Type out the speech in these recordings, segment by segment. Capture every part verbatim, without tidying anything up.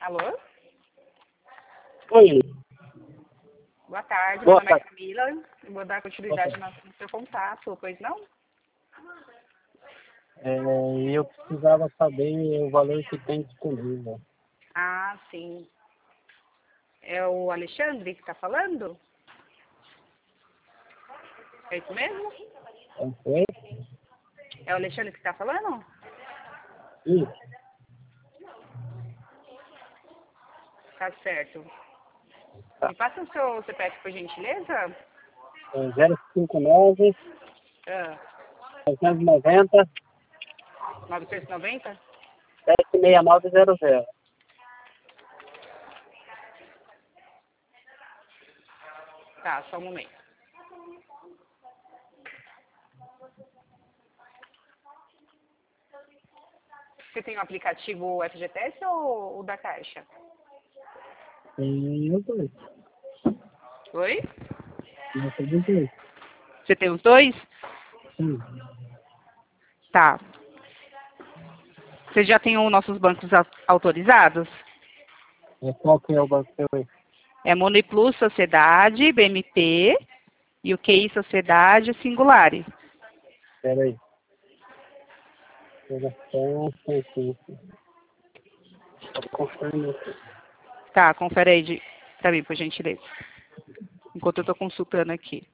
Alô? Oi. Boa tarde, Boa meu nome é tarde. Camila. Eu vou dar continuidade no seu contato, pois não? É, eu precisava saber o valor que tem disponível. Ah, sim. É o Alexandre que está falando? É isso mesmo? Ok? É o Alexandre que está falando? Isso. Tá certo. Me passa o seu C P F, por gentileza? É zero cinco nove, Ah, novecentos e noventa, novecentos e noventa? sete seis nove zero zero. Tá, só um momento. Você tem o aplicativo F G T S ou o da Caixa? Tem os dois. Oi? Eu tenho os dois. Você tem os dois? Sim. Tá. Você já tem os nossos bancos au- autorizados? É, qual que é o banco seu aí? É Moneyplus Sociedade, B M P e o Q I Sociedade Singulare. Espera aí. Espera só um instantinho. Só confirma aqui. Tá, confere aí de, pra mim, por gentileza. Enquanto eu tô consultando aqui.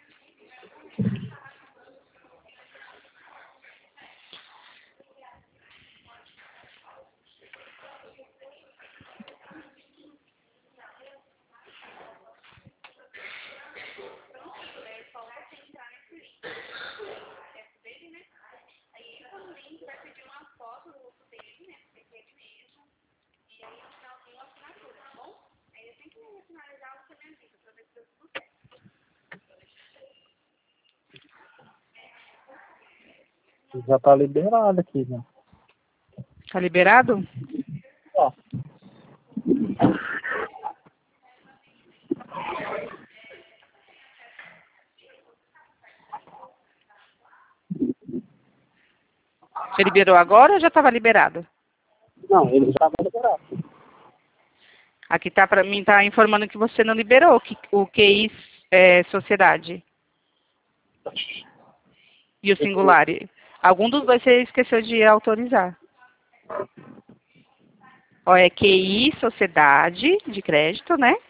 Já tá liberado aqui, né? Tá liberado? Ó. Você liberou agora ou já estava liberado? Não, ele já tá liberado. Aqui tá para mim, tá informando que você não liberou o Q- o Q I é, Sociedade e o Singulare. Algum dos dois você esqueceu de autorizar. Ó, é Q I Sociedade de crédito, né?